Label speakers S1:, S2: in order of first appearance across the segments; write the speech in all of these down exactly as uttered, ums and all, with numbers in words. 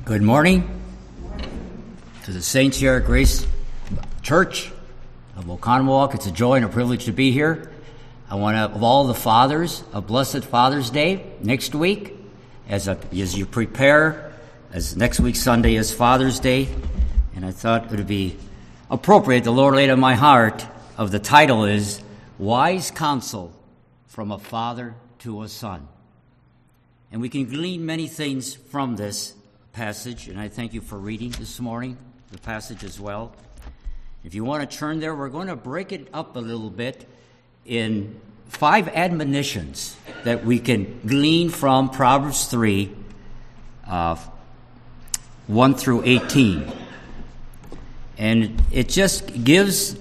S1: Good morning to the saints here at Grace Church of Oconomowoc. It's a joy and a privilege to be here. I want to, of all the fathers, a blessed Father's Day next week, as a, as you prepare, as next week Sunday is Father's Day, and I thought it would be appropriate. The Lord laid on my heart of the title is Wise Counsel from a Father to a Son, and we can glean many things from this passage, and I thank you for reading this morning the passage as well. If you want to turn there, we're going to break it up a little bit in five admonitions that we can glean from Proverbs three, uh, one through eighteen. And it just gives,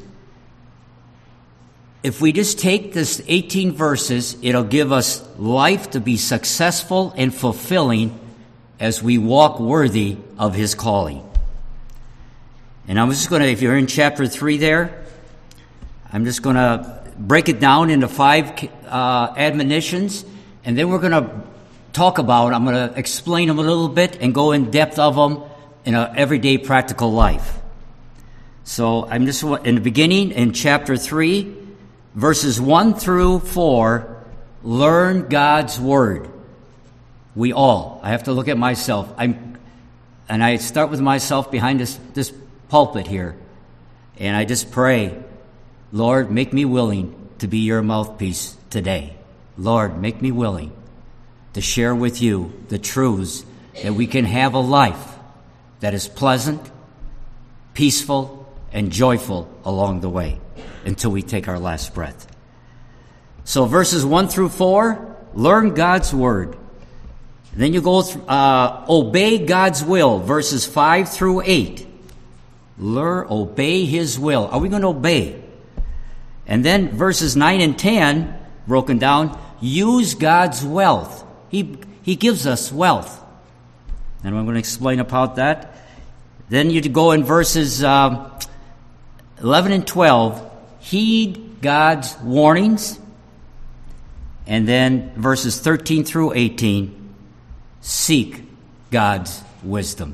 S1: if we just take this eighteen verses, it'll give us life to be successful and fulfilling as we walk worthy of His calling. And I'm just going to, if you're in chapter three there, I'm just going to break it down into five uh, admonitions, and then we're going to talk about, I'm going to explain them a little bit and go in depth of them in an everyday practical life. So I'm just, in the beginning, in chapter three, verses one through four, learn God's Word. We all. I have to look at myself. I'm, and I start with myself behind this, this pulpit here. And I just pray, Lord, make me willing to be your mouthpiece today. Lord, make me willing to share with you the truths that we can have a life that is pleasant, peaceful, and joyful along the way until we take our last breath. So verses one through four, learn God's Word. Then you go through, uh, obey God's will, verses five through eight. Learn, obey His will. Are we going to obey? And then verses nine and ten, broken down, use God's wealth. He, he gives us wealth. And I'm going to explain about that. Then you go in verses um, eleven and twelve, heed God's warnings. And then verses thirteen through eighteen, seek God's wisdom.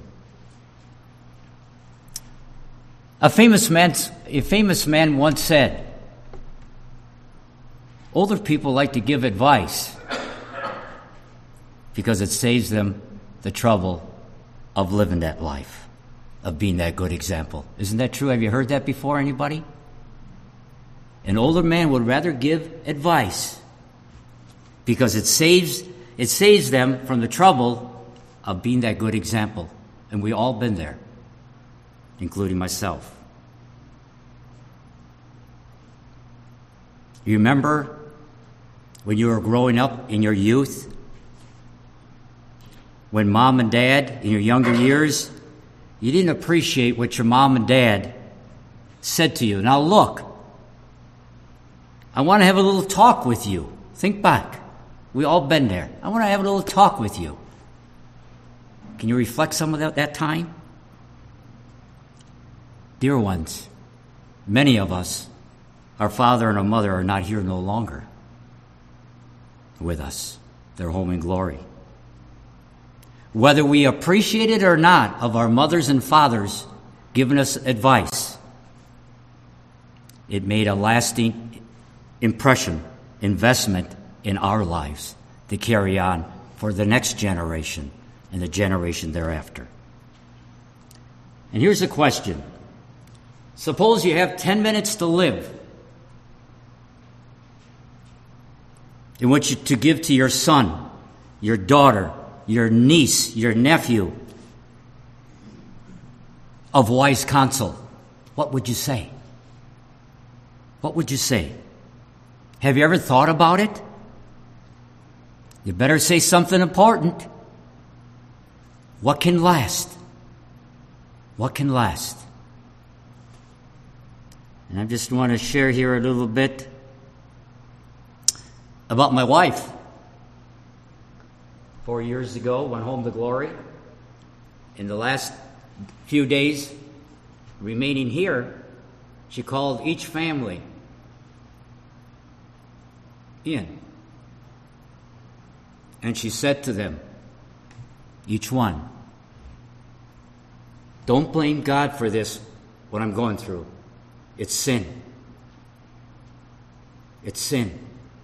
S1: A famous man, a famous man once said, older people like to give advice because it saves them the trouble of living that life, of being that good example. Isn't that true? Have you heard that before, anybody? An older man would rather give advice because it saves It saves them from the trouble of being that good example. And we all been there, including myself. You remember when you were growing up in your youth, when mom and dad, in your younger years, you didn't appreciate what your mom and dad said to you. Now look, I want to have a little talk with you. Think back. We all been there. I want to have a little talk with you. Can you reflect some of that, that time? Dear ones, many of us, our father and our mother are not here no longer with us. They're home in glory. Whether we appreciate it or not of our mothers and fathers giving us advice, it made a lasting impression, investment in our lives to carry on for the next generation and the generation thereafter. And here's a question. Suppose you have ten minutes to live in which you to give to your son, your daughter, your niece, your nephew of wise counsel. What would you say? What would you say? Have you ever thought about it? You better say something important. What can last? What can last? And I just want to share here a little bit about my wife. Four years ago, went home to glory. In the last few days remaining here, she called each family in. And she said to them, each one, Don't blame God for this, what I'm going through. It's sin. It's sin.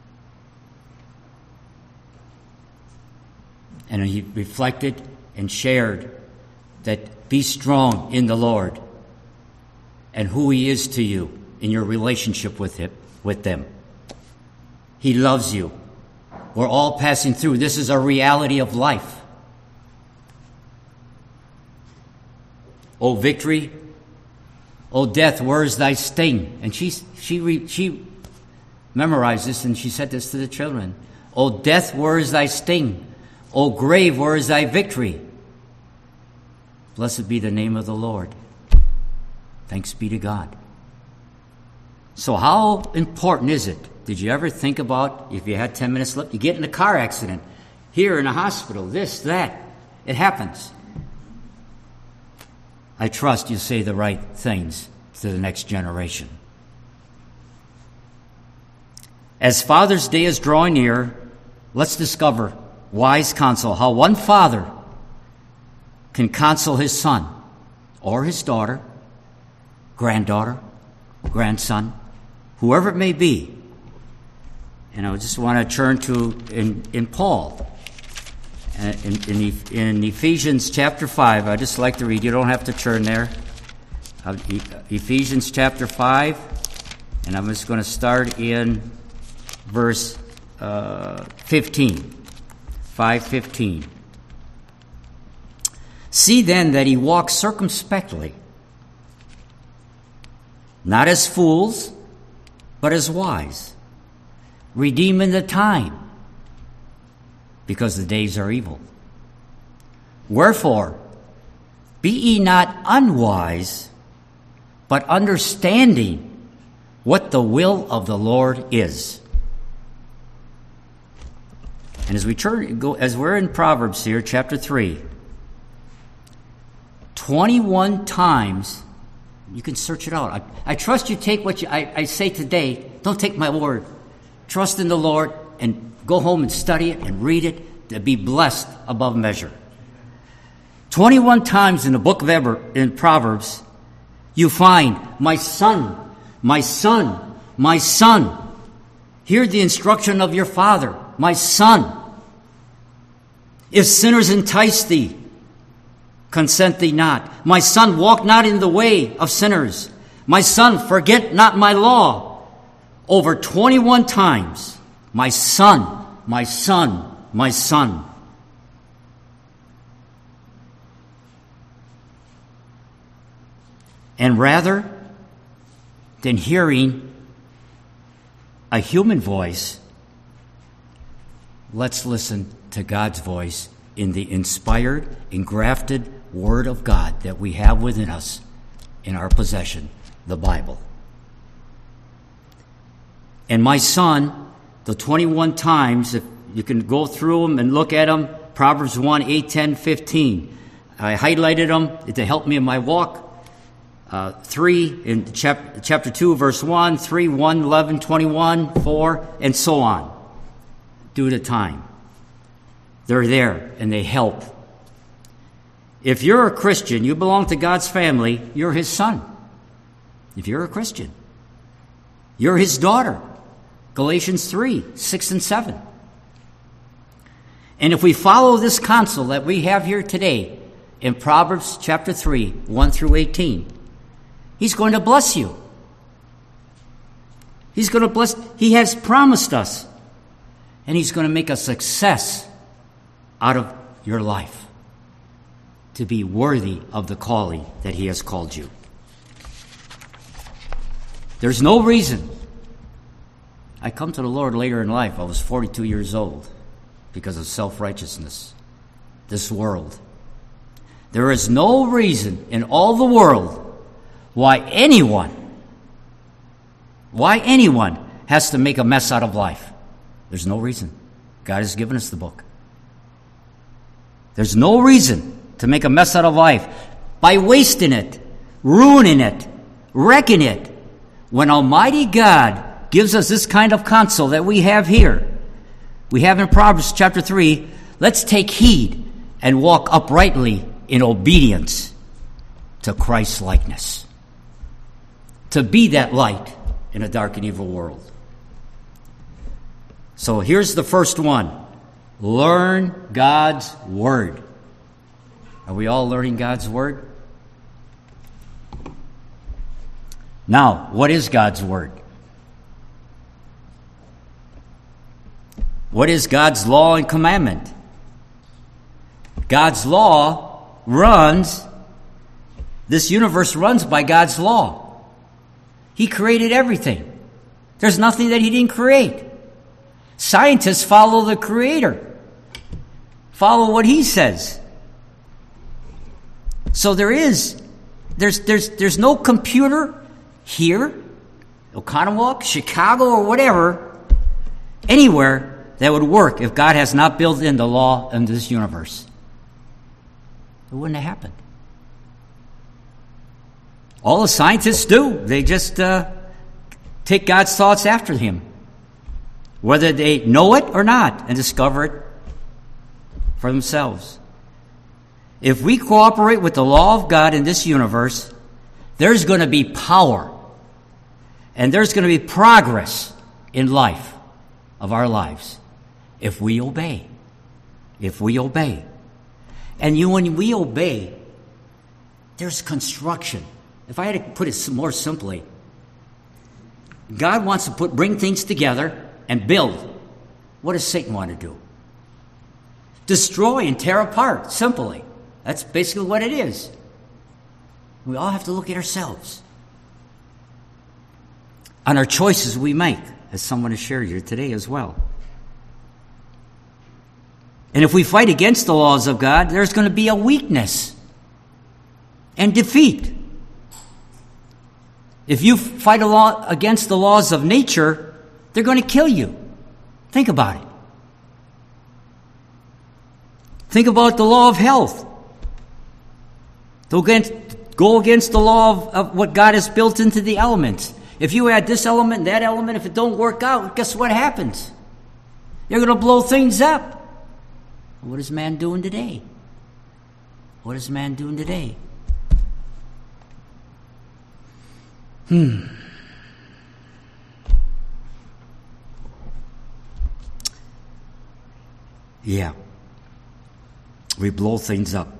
S1: And he reflected and shared that be strong in the Lord and who he is to you in your relationship with him, with them. He loves you. We're all passing through. This is a reality of life. O victory, O death, where is thy sting? And she she re, she memorized this, and she said this to the children. O death, where is thy sting? O grave, where is thy victory? Blessed be the name of the Lord. Thanks be to God. So how important is it? Did you ever think about, if you had ten minutes left, you get in a car accident, here in a hospital, this, that. It happens. I trust you say the right things to the next generation. As Father's Day is drawing near, let's discover wise counsel, how one father can counsel his son or his daughter, granddaughter, grandson, whoever it may be. And I just want to turn to in, in Paul. In, in, in Ephesians chapter five, I just like to read. You don't have to turn there. Uh, Ephesians chapter five, and I'm just going to start in verse uh, fifteen. five fifteen. See then that he walks circumspectly, not as fools, but as wise, redeeming the time, because the days are evil. Wherefore, be ye not unwise, but understanding what the will of the Lord is. And as we turn, go, as we're in Proverbs here, chapter three, twenty-one times, you can search it out. I, I trust you take what you, I, I say today. Don't take my word. Trust in the Lord and go home and study it and read it to be blessed above measure. twenty-one times in the book of Eber, in Proverbs, you find, my son, my son, my son. Hear the instruction of your father, my son. If sinners entice thee, consent thee not. My son, walk not in the way of sinners. My son, forget not my law. Over twenty-one times, my son, my son, my son. And rather than hearing a human voice, let's listen to God's voice in the inspired, engrafted Word of God that we have within us in our possession, the Bible. And my son, the twenty-one times, if you can go through them and look at them, Proverbs one, eight, ten, fifteen. I highlighted them to help me in my walk. Uh, three in chap- chapter two, verse one, three, one, eleven, twenty-one, four, and so on. Due to time. They're there and they help. If you're a Christian, you belong to God's family, you're his son. If you're a Christian, you're his daughter. Galatians three, six and seven. And if we follow this counsel that we have here today in Proverbs chapter three, one through eighteen, he's going to bless you. He's going to bless, he has promised us. And he's going to make a success out of your life to be worthy of the calling that he has called you. There's no reason. I come to the Lord later in life. I was forty-two years old because of self-righteousness. This world. There is no reason in all the world why anyone, why anyone has to make a mess out of life. There's no reason. God has given us the book. There's no reason to make a mess out of life by wasting it, ruining it, wrecking it, when Almighty God gives us this kind of counsel that we have here. We have in Proverbs chapter three, let's take heed and walk uprightly in obedience. to Christ's likeness, to be that light in a dark and evil world. So here's the first one. Learn God's Word. Are we all learning God's Word? Now, what is God's Word? What is God's law and commandment? God's law runs, this universe runs by God's law. He created everything. There's nothing that he didn't create. Scientists follow the Creator, follow what he says. So there is, there's, there's, there's no computer here, Oconomowoc, Chicago, or whatever, anywhere that would work if God has not built in the law into this universe. It wouldn't have happened. All the scientists do, they just uh, take God's thoughts after him, whether they know it or not, and discover it for themselves. If we cooperate with the law of God in this universe, there's going to be power, and there's going to be progress in life of our lives if we obey. If we obey. And you, when we obey, there's construction. If I had to put it more simply, God wants to put bring things together and build. What does Satan want to do? Destroy and tear apart, simply. That's basically what it is. We all have to look at ourselves on our choices we make, as someone has shared here today as well. And if we fight against the laws of God, there's going to be a weakness and defeat. If you fight against the laws of nature, they're going to kill you. Think about it. Think about the law of health. Go against, go against the law of, of what God has built into the elements. If you add this element and that element, if it don't work out, guess what happens? You're going to blow things up. What is man doing today? What is man doing today? Hmm. Yeah. We blow things up.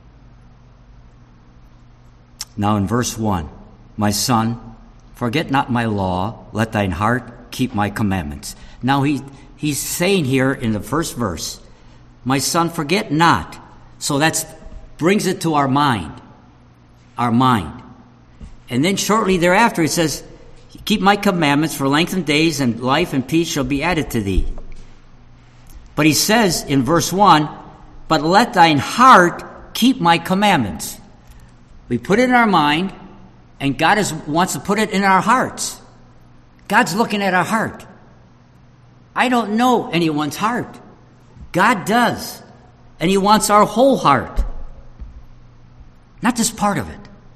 S1: Now in verse one, my son, forget not my law, let thine heart keep my commandments. Now he he's saying here in the first verse, my son, forget not. So that brings it to our mind. Our mind. And then shortly thereafter it says, keep my commandments, for length of days and life and peace shall be added to thee. But he says in verse one, but let thine heart keep my commandments. We put it in our mind, and God is, wants to put it in our hearts. God's looking at our heart. I don't know anyone's heart. God does. And he wants our whole heart. Not just part of it.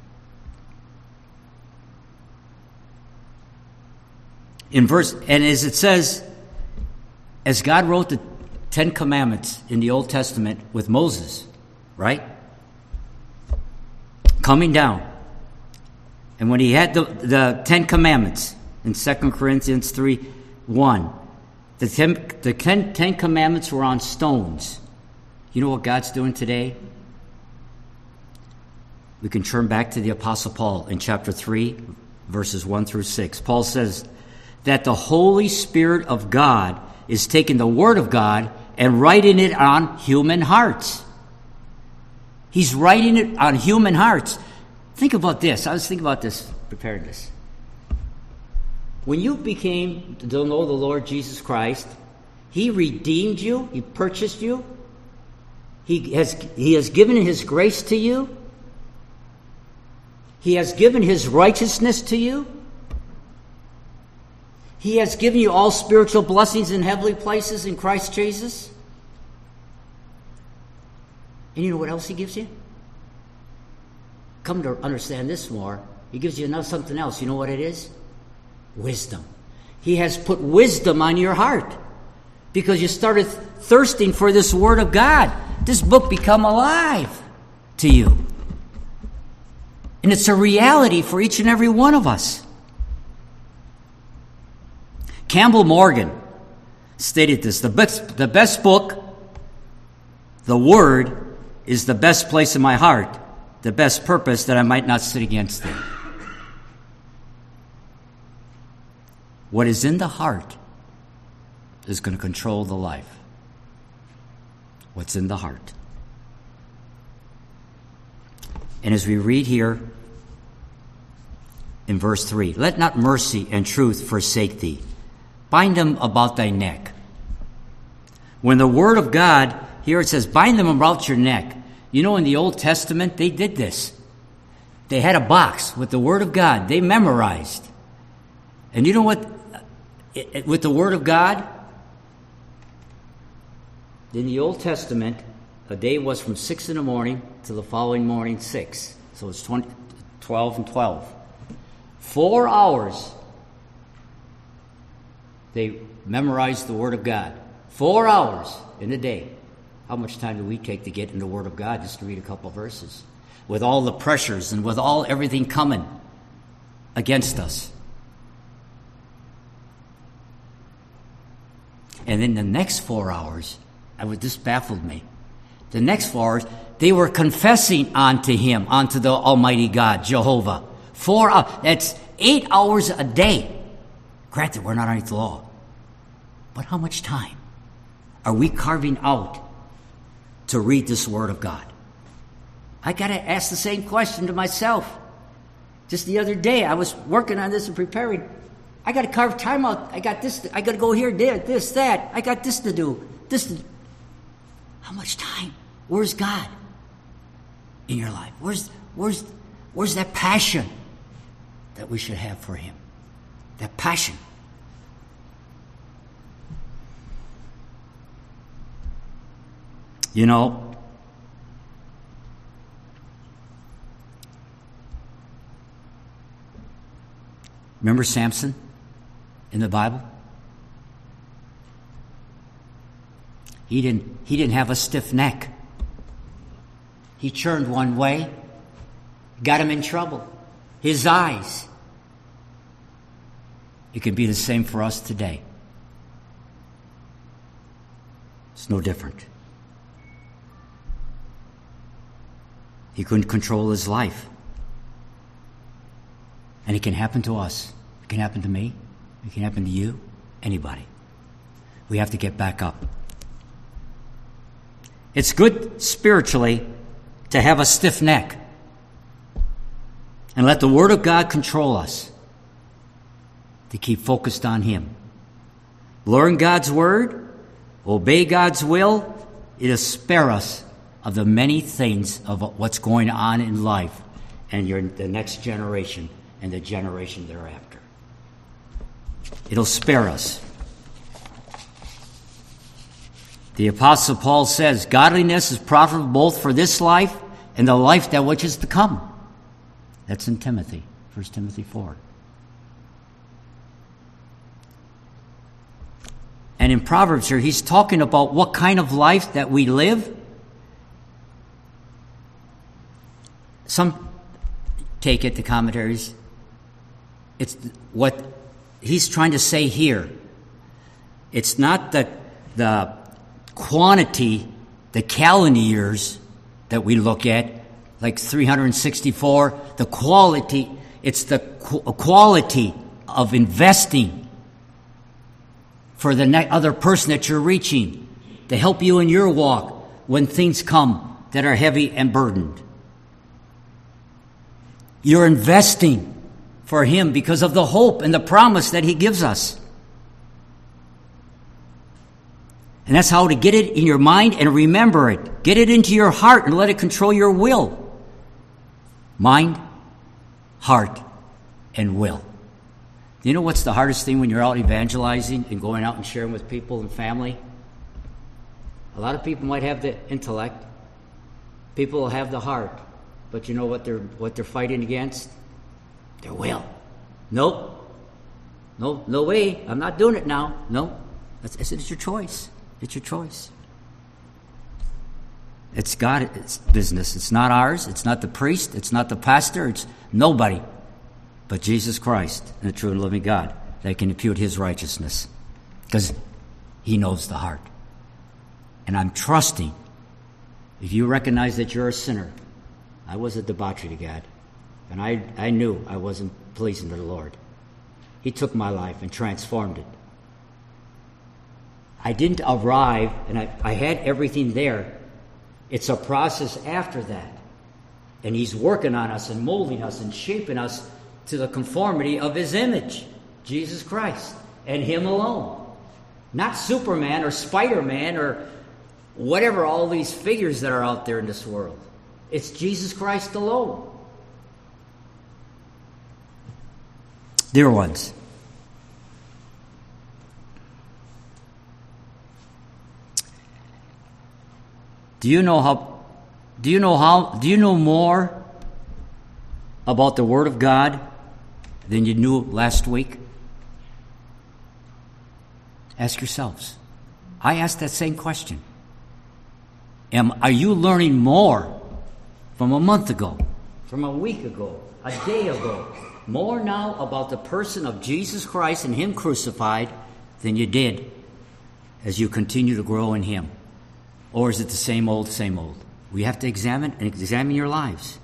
S1: In verse, and as it says, as God wrote the Ten Commandments in the Old Testament with Moses, right? Coming down. And when he had the, the Ten Commandments in Second Corinthians three one, the, ten, the ten, ten Commandments were on stones. You know what God's doing today? We can turn back to the Apostle Paul in chapter three, verses one through six. Paul says that the Holy Spirit of God is taking the Word of God and writing it on human hearts. He's writing it on human hearts. Think about this. I was thinking about this, preparing this. When you became to know the Lord Jesus Christ, he redeemed you, he purchased you, he has, he has given his grace to you, he has given his righteousness to you, he has given you all spiritual blessings in heavenly places in Christ Jesus. And you know what else he gives you? Come to understand this more. He gives you another something else. You know what it is? Wisdom. He has put wisdom on your heart because you started thirsting for this Word of God. This book become alive to you. And it's a reality for each and every one of us. Campbell Morgan stated this: the best, the best book, the Word, is the best place in my heart, the best purpose that I might not sit against it. What is in the heart is going to control the life. What's in the heart. And as we read here in verse three, let not mercy and truth forsake thee. Bind them about thy neck. When the word of God, here it says, bind them about your neck. You know, in the Old Testament, they did this. They had a box with the word of God. They memorized. And you know what? It, it, with the word of God, in the Old Testament, a day was from six in the morning to the following morning, six. So it's twenty, twelve and twelve. Four hours they memorized the Word of God. Four hours in a day. How much time do we take to get in the Word of God just to read a couple verses? With all the pressures and with all everything coming against us. And then the next four hours, I was, this baffled me. The next four hours, they were confessing unto Him, unto the Almighty God, Jehovah. Four hours. That's eight hours a day. Granted, we're not underneath the law. But how much time are we carving out to read this Word of God? I got to ask the same question to myself. Just the other day, I was working on this and preparing. I got to carve time out. I got this. I got to go here, there, this, that. I got this to do. This. To, how much time? Where's God in your life? Where's where's where's that passion that we should have for Him? That passion. You know, remember Samson in the Bible? He didn't, he didn't have a stiff neck. He turned one way, got him in trouble. His eyes. It can be the same for us today. It's no different. He couldn't control his life. And it can happen to us. It can happen to me. It can happen to you. Anybody. We have to get back up. It's good spiritually to have a stiff neck and let the Word of God control us, to keep focused on Him. Learn God's Word, obey God's will. It'll spare us of the many things of what's going on in life and your, the next generation and the generation thereafter. It'll spare us. The Apostle Paul says, godliness is profitable both for this life and the life that which is to come. That's in Timothy, First Timothy four. And in Proverbs here, he's talking about what kind of life that we live. Some take it to commentaries. It's what he's trying to say here. It's not the, the quantity, the calendar years that we look at, like three hundred sixty-four, the quality, it's the qu- quality of investing for the ne- other person that you're reaching to help you in your walk when things come that are heavy and burdened. You're investing for Him because of the hope and the promise that He gives us. And that's how to get it in your mind and remember it. Get it into your heart and let it control your will. Mind, heart, and will. You know what's the hardest thing when you're out evangelizing and going out and sharing with people and family? A lot of people might have the intellect. People will have the heart. But you know what they're what they're fighting against? Their will. Nope. No, no way. I'm not doing it now. No. That's, it's your choice. It's your choice. It's God's business. It's not ours. It's not the priest. It's not the pastor. It's nobody but Jesus Christ, the true and living God, that can impute his righteousness, because he knows the heart. And I'm trusting, if you recognize that you're a sinner, I was a debauchery to God, and I, I knew I wasn't pleasing to the Lord. He took my life and transformed it. I didn't arrive, and I, I had everything there. It's a process after that. And he's working on us and molding us and shaping us to the conformity of his image, Jesus Christ, and him alone. Not Superman or Spider-Man or whatever, all these figures that are out there in this world. It's Jesus Christ alone. Dear ones, do you know how do you know how do you know more about the Word of God than you knew last week? Ask yourselves. I asked that same question. Am, are you learning more from a month ago, from a week ago, a day ago, more now about the person of Jesus Christ and him crucified than you did as you continue to grow in him? Or is it the same old, same old? We have to examine and examine your lives.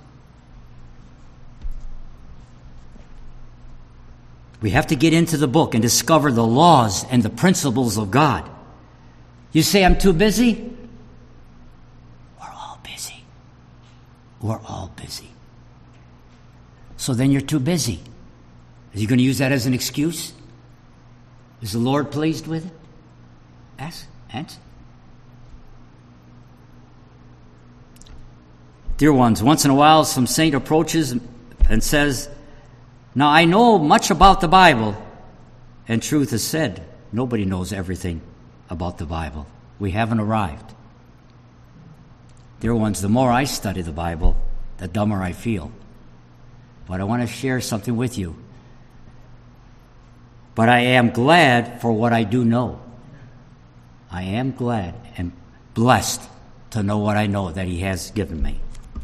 S1: We have to get into the book and discover the laws and the principles of God. You say, I'm too busy? We're all busy. We're all busy. So then you're too busy. Are you going to use that as an excuse? Is the Lord pleased with it? Ask, answer. Dear ones, once in a while some saint approaches and says, now I know much about the Bible, and truth is said, nobody knows everything about the Bible. We haven't arrived. Dear ones, the more I study the Bible, the dumber I feel. But I want to share something with you. But I am glad for what I do know. I am glad and blessed to know what I know that he has given me.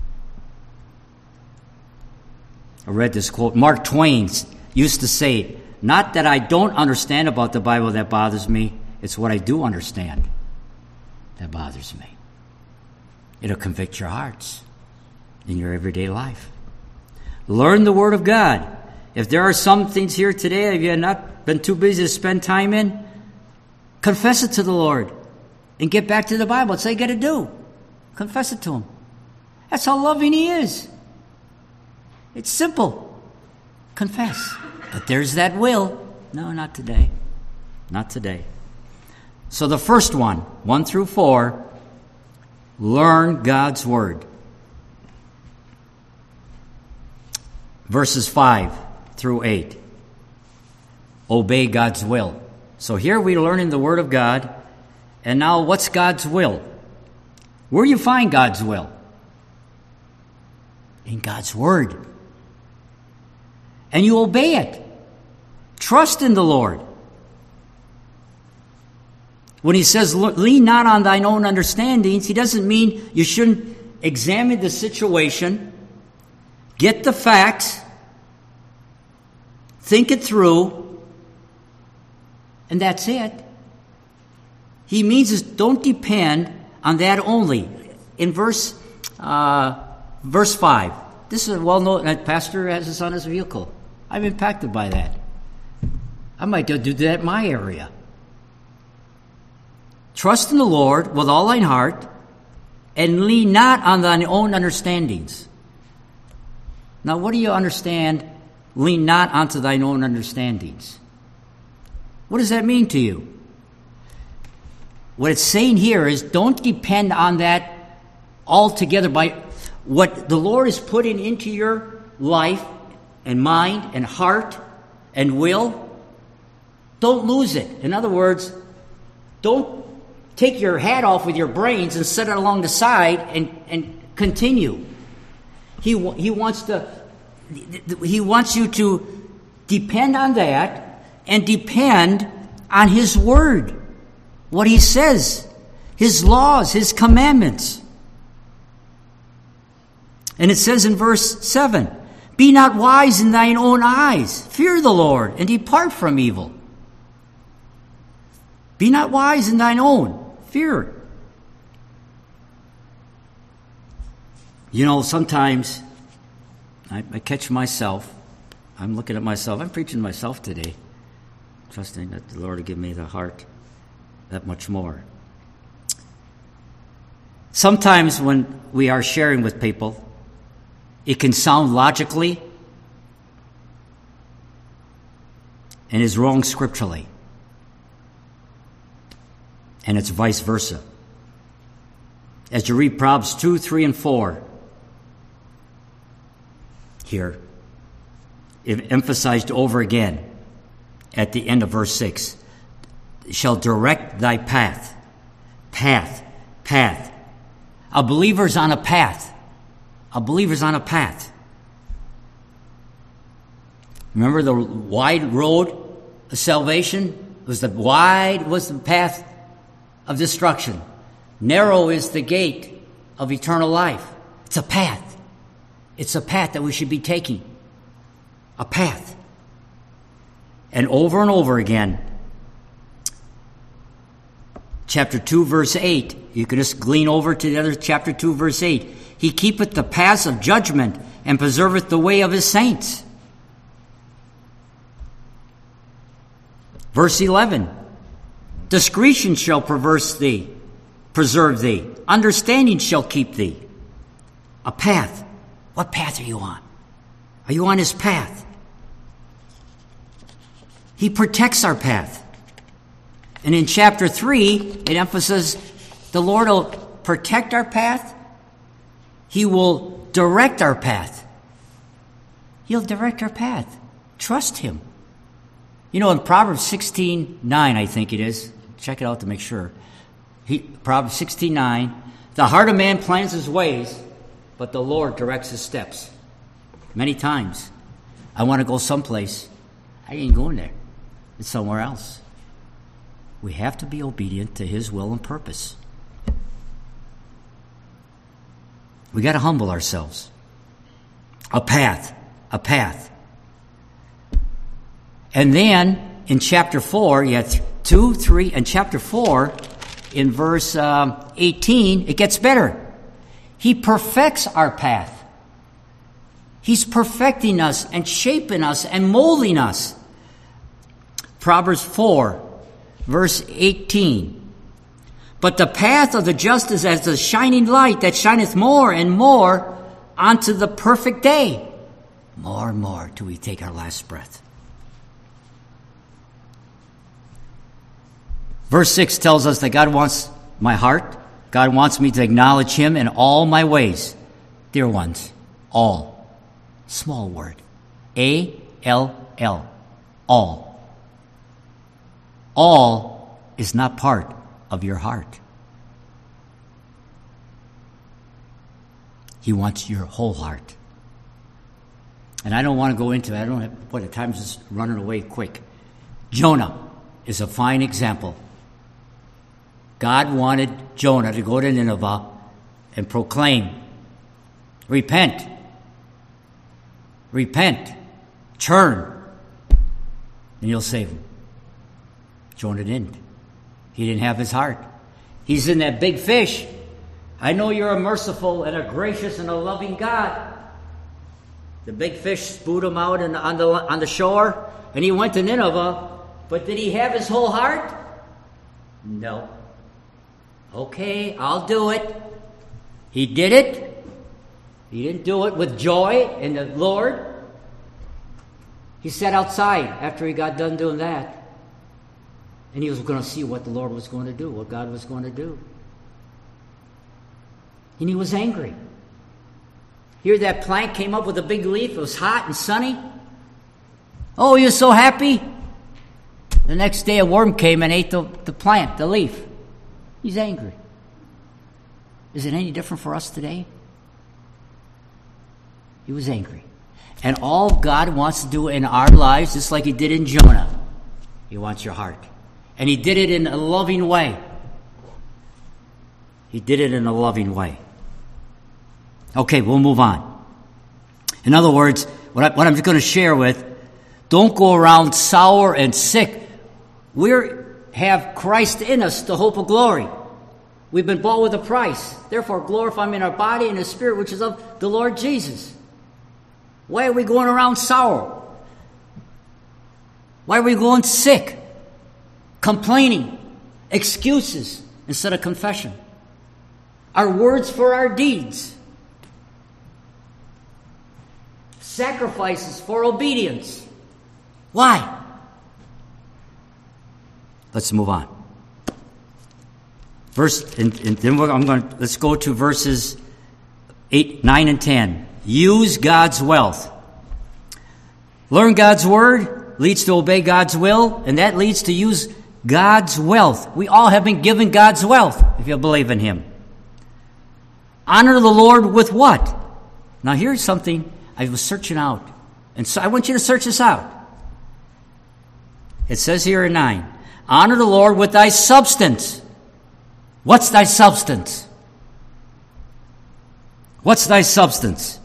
S1: I read this quote. Mark Twain used to say, not that I don't understand about the Bible that bothers me, it's what I do understand that bothers me. It'll convict your hearts in your everyday life. Learn the Word of God. If there are some things here today that you have not been too busy to spend time in, confess it to the Lord and get back to the Bible. That's all you got to do. Confess it to him. That's how loving he is. It's simple. Confess. But there's that will. No, not today. Not today. So the first one, one through four, learn God's Word. Verses five through eight. Obey God's will. So here we're learning the Word of God. And now what's God's will? Where do you find God's will? In God's Word. And you obey it. Trust in the Lord. When he says, lean not on thine own understandings, he doesn't mean you shouldn't examine the situation, get the facts, think it through, and that's it. He means is don't depend on that only. In verse uh, verse five, this is a well-known, that pastor has this on his vehicle. I'm impacted by that. I might go do that in my area. Trust in the Lord with all thine heart, and lean not on thine own understandings. Now, what do you understand, lean not onto thine own understandings? What does that mean to you? What it's saying here is don't depend on that altogether. By what the Lord is putting into your life and mind and heart and will, don't lose it. In other words, don't take your hat off with your brains and set it along the side and, and continue. He he wants to he wants you to depend on that and depend on His Word, what He says, His laws, His commandments. And it says in verse seven, be not wise in thine own eyes. Fear the Lord and depart from evil. Be not wise in thine own. Fear. You know, sometimes I, I catch myself. I'm looking at myself. I'm preaching to myself today, trusting that the Lord will give me the heart that much more. Sometimes when we are sharing with people, it can sound logically and is wrong scripturally. And it's vice versa. As you read Proverbs two, three, and four, here, it emphasized over again at the end of verse six, shall direct thy path. Path, path. A believer's on a path. A believer's on a path. Remember the wide road of salvation? It was the wide was the path of destruction. Narrow is the gate of eternal life. It's a path. It's a path that we should be taking. A path. And over and over again, chapter two, verse eight, you can just glean over to the other chapter two, verse eight. He keepeth the paths of judgment and preserveth the way of his saints. Verse eleven, discretion shall perverse thee, preserve thee. Understanding shall keep thee. A path. What path are you on? Are you on his path? He protects our path. And in chapter three, it emphasizes the Lord will protect our path. He will direct our path. He'll direct our path. Trust him. You know, in Proverbs sixteen nine, I think it is. Check it out to make sure. He, Proverbs sixteen nine, the heart of man plans his ways, but the Lord directs his steps. Many times, I want to go someplace. I ain't going there. It's somewhere else. We have to be obedient to his will and purpose. We got to humble ourselves. A path. A path. And then, in chapter four, you had two, three, and chapter four, in verse um, eighteen, it gets better. He perfects our path. He's perfecting us and shaping us and molding us. Proverbs four, verse eighteen. But the path of the just is as the shining light that shineth more and more unto the perfect day. More and more till we take our last breath. Verse six tells us that God wants my heart. God wants me to acknowledge him in all my ways. Dear ones, all. Small word. A L L. All. All is not part of your heart. He wants your whole heart. And I don't want to go into it. I don't have, boy, the time's just running away quick. Jonah is a fine example. God wanted Jonah to go to Nineveh and proclaim, repent, repent, turn, and you'll save him. Jonah didn't. He didn't have his heart. He's in that big fish. I know you're a merciful and a gracious and a loving God. The big fish spewed him out in, on, the, on the shore, and he went to Nineveh. But did he have his whole heart? No. Okay, I'll do it. He did it. He didn't do it with joy in the Lord. He sat outside after he got done doing that. And he was going to see what the Lord was going to do, what God was going to do. And he was angry. Here that plant came up with a big leaf. It was hot and sunny. Oh, he was so happy. The next day a worm came and ate the, the plant, the leaf. He's angry. Is it any different for us today? He was angry. And all God wants to do in our lives, just like he did in Jonah, he wants your heart. And he did it in a loving way. He did it in a loving way. Okay, we'll move on. In other words, what, I, what I'm going to share with, don't go around sour and sick. We have Christ in us, the hope of glory. We've been bought with a price. Therefore, glorify him in our body and the spirit, which is of the Lord Jesus. Why are we going around sour? Why are we going sick? Complaining. Excuses instead of confession. Our words for our deeds. Sacrifices for obedience. Why? Let's move on. Verse, and, and then we're, I'm going to, let's go to verses eight, nine, and ten. Use God's wealth. Learn God's word leads to obey God's will, and that leads to use God's wealth. We all have been given God's wealth, if you believe in him. Honor the Lord with what? Now here's something I was searching out, and so I want you to search this out. It says here in nine, honor the Lord with thy substance. What's thy substance? What's thy substance?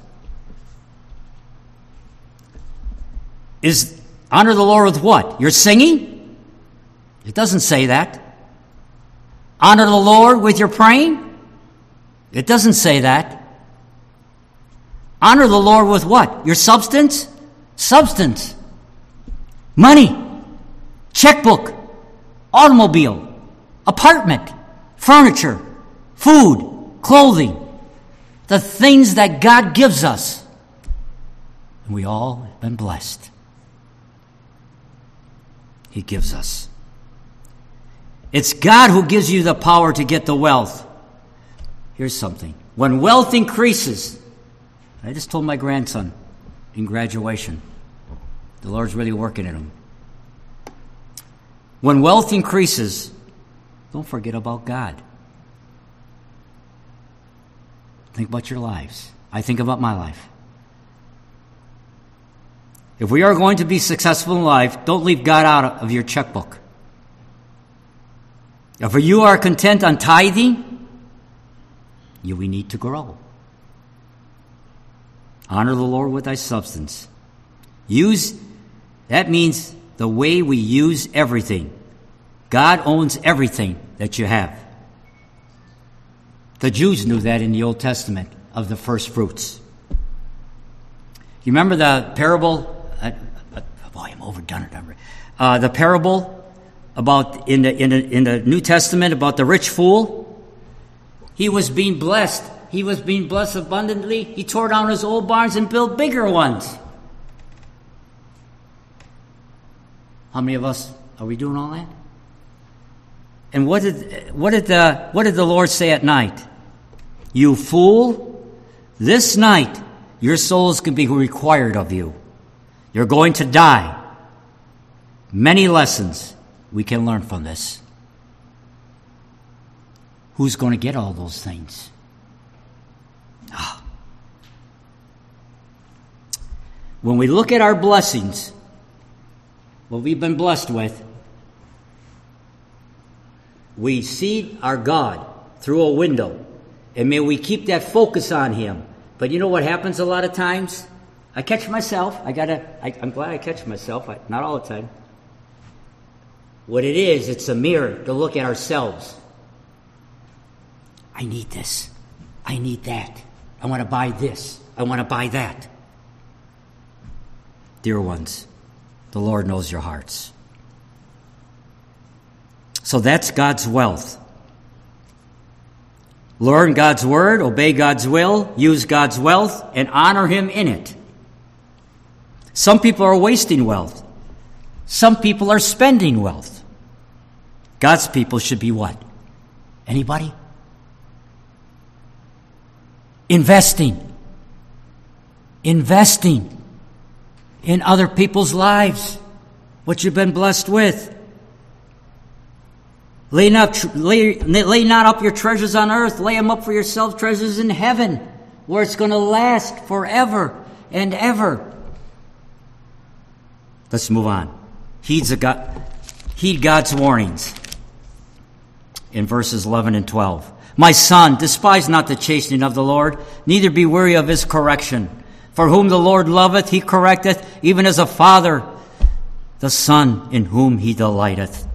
S1: Is honor the Lord with what? Your singing? It doesn't say that. Honor the Lord with your praying? It doesn't say that. Honor the Lord with what? Your substance? Substance. Money. Checkbook. Automobile. Apartment. Furniture. Food. Clothing. The things that God gives us. And we all have been blessed. He gives us. It's God who gives you the power to get the wealth. Here's something. When wealth increases, I just told my grandson in graduation, the Lord's really working in him. When wealth increases, don't forget about God. Think about your lives. I think about my life. If we are going to be successful in life, don't leave God out of your checkbook. If you are content on tithing, you we need to grow. Honor the Lord with thy substance. Use, that means the way we use everything. God owns everything that you have. The Jews knew that in the Old Testament of the first fruits. You remember the parable? Uh, uh, boy, I'm overdone it. Uh, the parable about in the in the in the New Testament about the rich fool. He was being blessed. He was being blessed abundantly. He tore down his old barns and built bigger ones. How many of us are we doing all that? And what did what did the what did the Lord say at night? You fool, this night your souls can be required of you. You're going to die. Many lessons we can learn from this. Who's going to get all those things? Oh. When we look at our blessings, what we've been blessed with, we see our God through a window. And may we keep that focus on him. But you know what happens a lot of times? I catch myself. I gotta. I, I'm glad I catch myself. I, not all the time. What it is, it's a mirror to look at ourselves. I need this. I need that. I want to buy this. I want to buy that. Dear ones, the Lord knows your hearts. So that's God's wealth. Learn God's word, obey God's will, use God's wealth, and honor him in it. Some people are wasting wealth. Some people are spending wealth. God's people should be what? Anybody? Investing. Investing in other people's lives. What you've been blessed with. Lay not, lay, lay not up your treasures on earth. Lay them up for yourself, treasures in heaven, where it's going to last forever and ever. Let's move on. Heed, the God, heed God's warnings in verses eleven and twelve. My son, despise not the chastening of the Lord, neither be weary of his correction. For whom the Lord loveth, he correcteth, even as a father the son in whom he delighteth.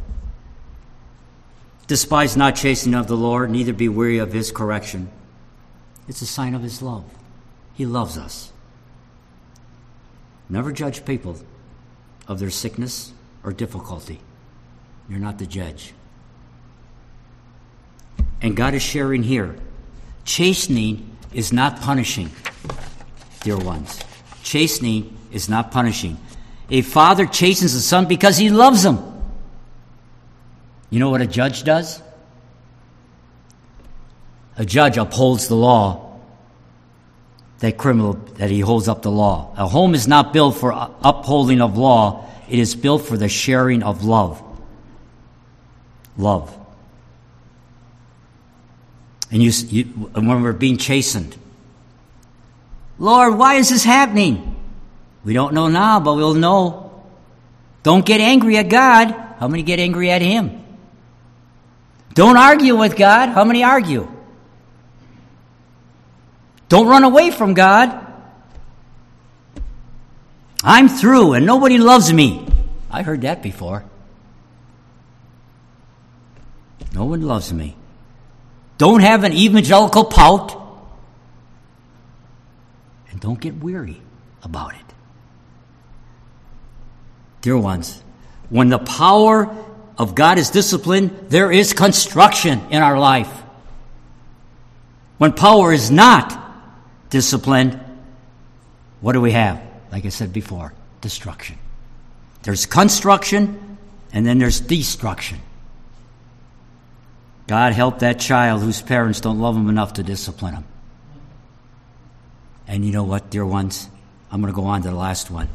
S1: Despise not chastening of the Lord, neither be weary of his correction. It's a sign of his love. He loves us. Never judge people of their sickness or difficulty. You're not the judge. And God is sharing here. Chastening is not punishing, dear ones. Chastening is not punishing. A father chastens a son because he loves him. You know what a judge does? A judge upholds the law. That criminal, that he holds up the law. A home is not built for upholding of law. It is built for the sharing of love. Love. And you, you, when we're being chastened, Lord, why is this happening? We don't know now, but we'll know. Don't get angry at God. How many get angry at him? Don't argue with God. How many argue? Don't run away from God. I'm through and nobody loves me. I heard that before. No one loves me. Don't have an evangelical pout. And don't get weary about it. Dear ones, when the power of God is disciplined, there is construction in our life. When power is not disciplined, what do we have? Like I said before, destruction. There's construction, and then there's destruction. God help that child whose parents don't love him enough to discipline him. And you know what, dear ones? I'm going to go on to the last one.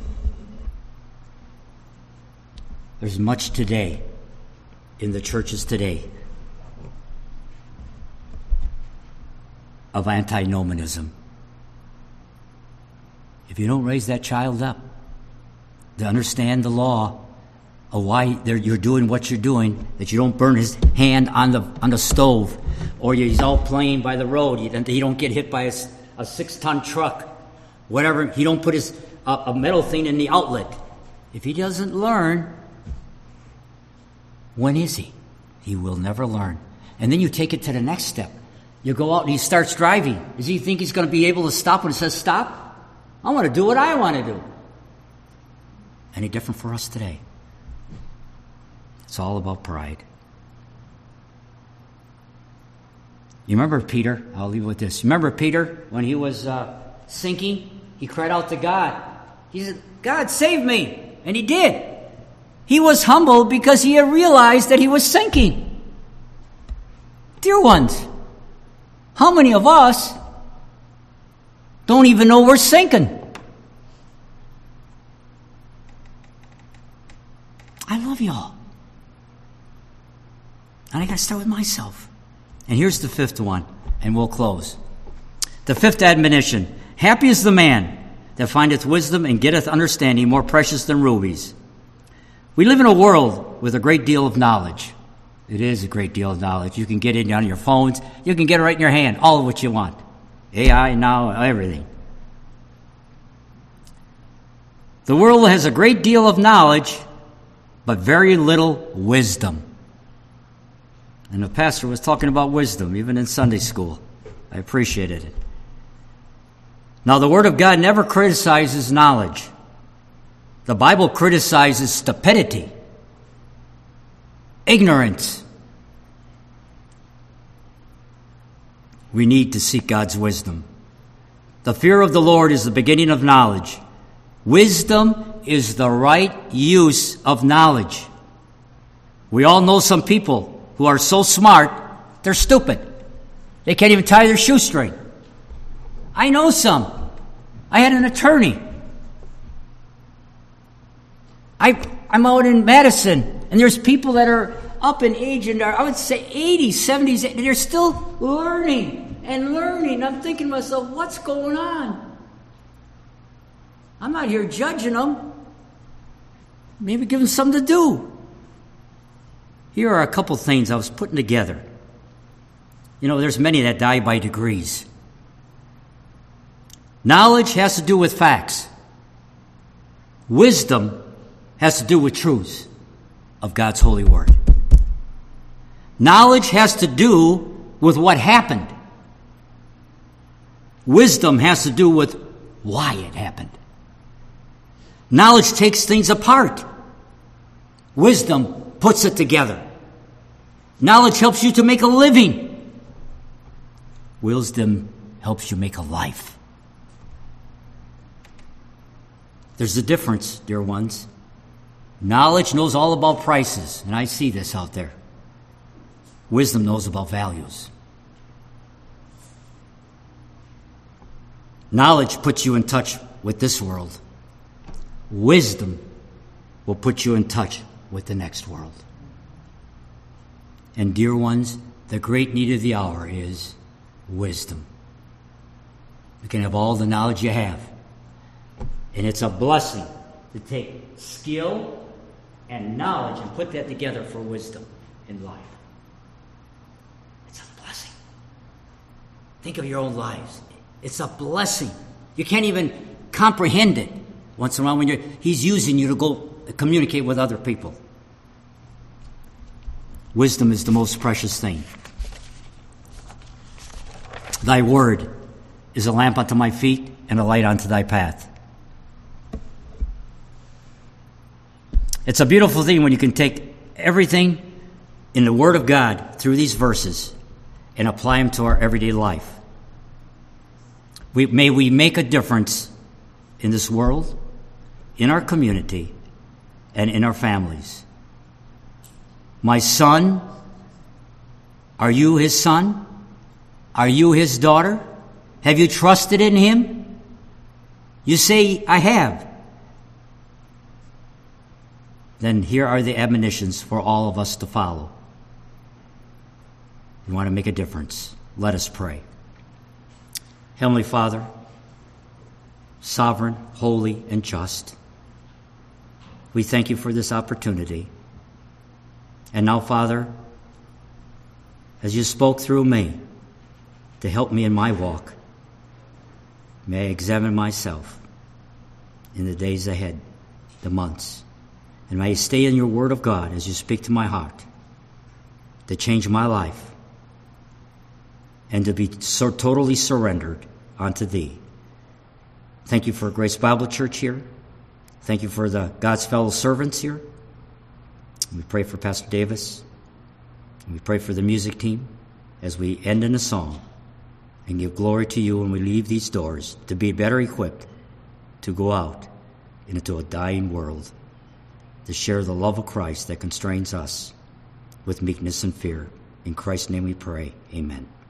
S1: There's much today in the churches today of antinomianism. If you don't raise that child up to understand the law of why you're doing what you're doing, that you don't burn his hand on the on the stove, or he's out playing by the road, he don't get hit by a, a six-ton truck, whatever, he don't put his uh, a metal thing in the outlet. If he doesn't learn, when is he? He will never learn. And then you take it to the next step. You go out and he starts driving. Does he think he's going to be able to stop when it says stop? I want to do what I want to do. Any different for us today? It's all about pride. You remember Peter? I'll leave it with this. You remember Peter when he was uh, sinking? He cried out to God. He said, God, save me. And he did. He was humble because he had realized that he was sinking. Dear ones, how many of us don't even know we're sinking? I love y'all. And I got to start with myself. And here's the fifth one, and we'll close. The fifth admonition. Happy is the man that findeth wisdom and getteth understanding, more precious than rubies. We live in a world with a great deal of knowledge. It is a great deal of knowledge. You can get it on your phones. You can get it right in your hand, all of what you want. A I now, everything. The world has a great deal of knowledge, but very little wisdom. And the pastor was talking about wisdom, even in Sunday school. I appreciated it. Now, the Word of God never criticizes knowledge. The Bible criticizes stupidity, ignorance. We need to seek God's wisdom. The fear of the Lord is the beginning of knowledge. Wisdom is the right use of knowledge. We all know some people who are so smart, they're stupid. They can't even tie their shoestring. I know some. I had an attorney. I, I'm out in Madison, and there's people that are up in age, and are, I would say eighties, seventies, and they're still learning and learning. I'm thinking to myself, what's going on? I'm not here judging them. Maybe give them something to do. Here are a couple things I was putting together. You know, there's many that die by degrees. Knowledge has to do with facts. Wisdom has to do with truths of God's holy word. Knowledge has to do with what happened. Wisdom has to do with why it happened. Knowledge takes things apart. Wisdom puts it together. Knowledge helps you to make a living. Wisdom helps you make a life. There's a difference, dear ones. Knowledge knows all about prices, and I see this out there. Wisdom knows about values. Knowledge puts you in touch with this world. Wisdom will put you in touch with the next world. And dear ones, the great need of the hour is wisdom. You can have all the knowledge you have. And it's a blessing to take skill and knowledge and put that together for wisdom in life. It's a blessing. Think of your own lives. It's a blessing. You can't even comprehend it once in a while when you're, he's using you to go communicate with other people. Wisdom is the most precious thing. Thy word is a lamp unto my feet and a light unto thy path. It's a beautiful thing when you can take everything in the Word of God through these verses and apply them to our everyday life. We, may we make a difference in this world, in our community, and in our families. My son, are you his son? Are you his daughter? Have you trusted in him? You say, I have. Then here are the admonitions for all of us to follow. You want to make a difference. Let us pray. Heavenly Father, sovereign, holy, and just, we thank you for this opportunity. And now, Father, as you spoke through me to help me in my walk, may I examine myself in the days ahead, the months. And may I stay in your word of God as you speak to my heart to change my life and to be so totally surrendered unto thee. Thank you for Grace Bible Church here. Thank you for the God's fellow servants here. We pray for Pastor Davis. And we pray for the music team as we end in a song and give glory to you when we leave these doors to be better equipped to go out into a dying world, to share the love of Christ that constrains us with meekness and fear. In Christ's name we pray. Amen.